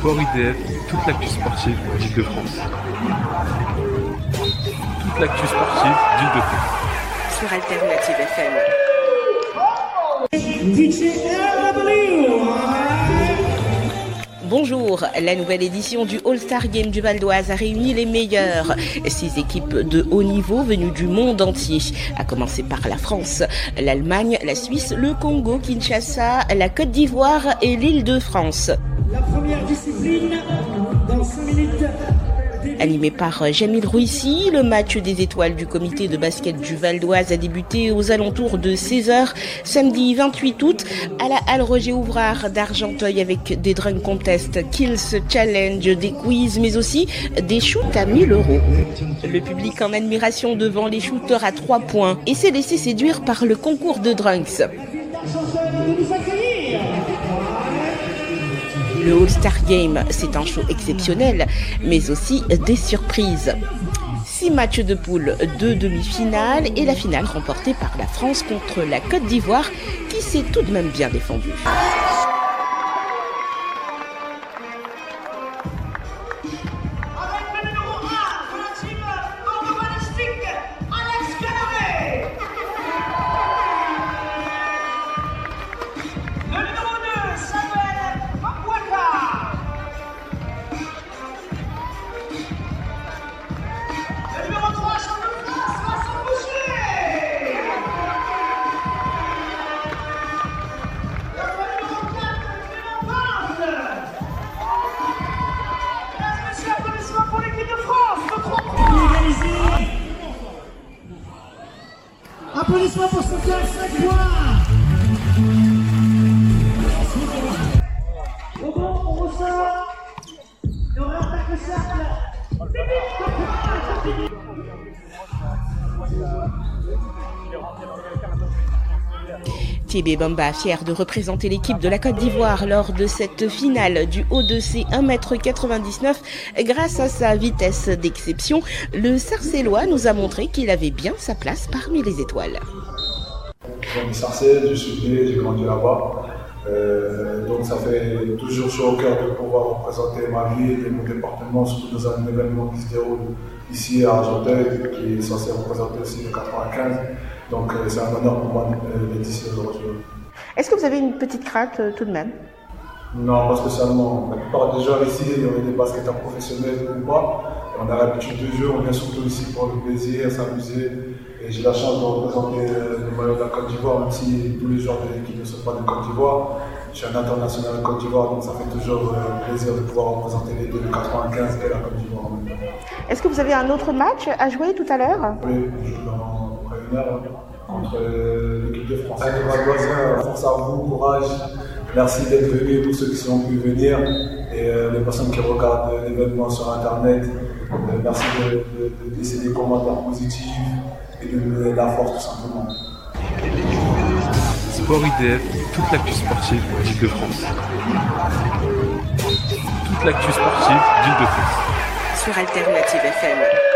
Sport IDF, toute l'actu sportive d'Île-de-France. Toute l'actu sportive d'Île-de-France. Sur Alternative FM. Bonjour, la nouvelle édition du All-Star Game du Val d'Oise a réuni les meilleurs. 6 équipes de haut niveau venues du monde entier, à commencer par la France, l'Allemagne, la Suisse, le Congo, Kinshasa, la Côte d'Ivoire et l'Île-de-France. La première discipline dans 5 minutes. Animé par Jamil Rouissi, le match des étoiles du comité de basket du Val d'Oise a débuté aux alentours de 16h, samedi 28 août, à la Halle Roger Ouvrard d'Argenteuil avec des drum contests, kills, challenge, des quiz, mais aussi des shoots à 1 000 €. Le public en admiration devant les shooters à 3 points et s'est laissé séduire par le concours de drunks. Le All-Star Game, c'est un show exceptionnel, mais aussi des surprises. 6 matchs de poule, 2 demi-finales et la finale remportée par la France contre la Côte d'Ivoire, qui s'est tout de même bien défendue. Applaudissements pour ce club 5 points. Au bon, on ressort. Et on réattaque le cercle. Thibé Bamba, fier de représenter l'équipe de la Côte d'Ivoire lors de cette finale du O2C 1,99 m. Grâce à sa vitesse d'exception, le Sarcellois nous a montré qu'il avait bien sa place parmi les étoiles. Je suis Sarcelles, je suis né, j'ai grandi là-bas. Donc ça fait toujours chaud au cœur de pouvoir représenter ma ville et mon département, surtout dans un événement qui se déroule ici à Argenteuil, qui est censé représenter aussi le 95. Donc c'est un honneur pour moi d'être ici aujourd'hui. Est-ce que vous avez une petite crainte tout de même? Non, pas spécialement. La plupart des gens ici, on est des basketteurs professionnels ou pas. On a l'habitude de jouer, on vient surtout ici pour le plaisir, s'amuser. Et j'ai la chance de représenter le maillot de la Côte d'Ivoire, même si tous les joueurs de l'équipe ne sont pas de Côte d'Ivoire. Je suis un international de Côte d'Ivoire, donc ça fait toujours plaisir de pouvoir représenter les deux, le 95 et la Côte d'Ivoire en même temps. Est-ce que vous avez un autre match à jouer tout à l'heure? Oui, je joue dans près d'une heure contre l'équipe de France. Allez, Mademoiselle, force à vous, courage. Merci d'être venus, pour ceux qui ont pu venir et les personnes qui regardent l'événement sur Internet. Merci de laisser des commentaires positifs et de nous donner de la force tout simplement. Sport IDF, toute l'actu sportive d'Île-de-France. Toute l'actu sportive d'Île-de-France. Sur Alternative FM.